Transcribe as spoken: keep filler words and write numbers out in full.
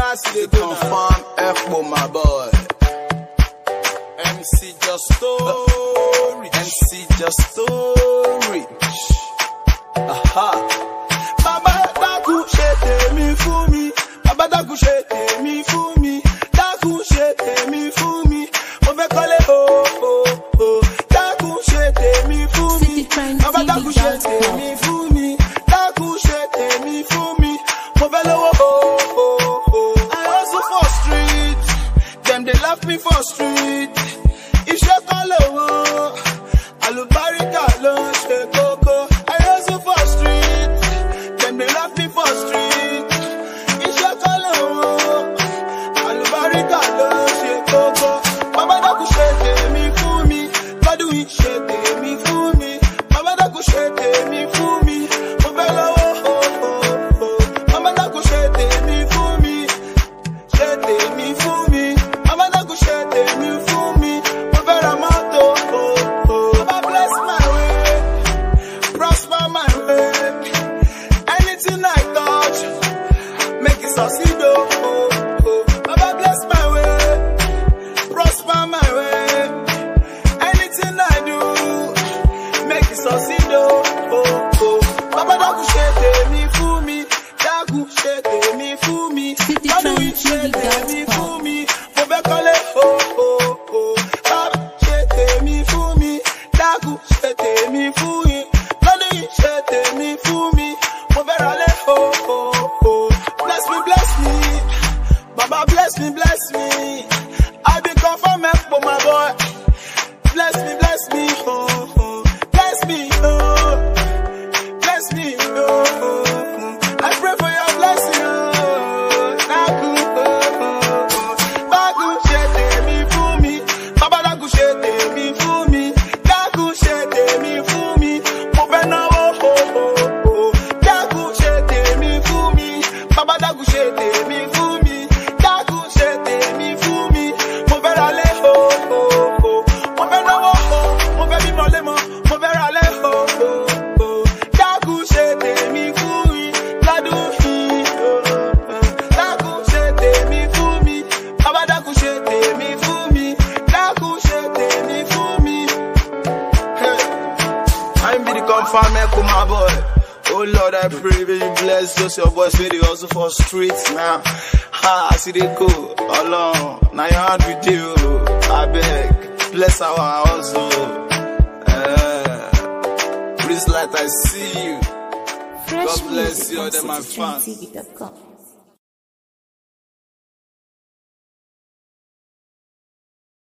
see the confirm F-Bo, my boy. M C Just Story. M C Just Story. Aha. Baba daku shete mi fumi. Baba daku shete mi fumi. Daku shete mi fumi. Mo fe kole oh oh oh. Daku shete mi fumi. Baba daku shete mi fumi. Daku shete mi fumi. Mo fe lowo oh oh oh. I hustle for street. Them they laugh me for street. Iṣẹ́ kan lówó, àlùbáríkà ló ń ṣe kókó. I hustle for street, dem dey laugh me for street. Iṣẹ́ kan lówó, àlùbáríkà ló ń ṣe kókó. Bàbá dákun ṣe tèmi fún mi, lọ́dún yìí ṣe tèmi fún mi. Bàbá dákun ṣe tèmi fún mi, mo fẹ́ lọ́wọ́. Bàbá dákun ṣe tèmi fún mi, ṣe tèmi fún mi. Bàbá dákun ṣe tèmi fún mi. My boy, oh Lord, I pray that you bless those your boys where they also for streets now. Ha, I see they go along. Now you hand with you. I beg, bless our hustle. Uh, please let I see you. God bless you, all them my fans.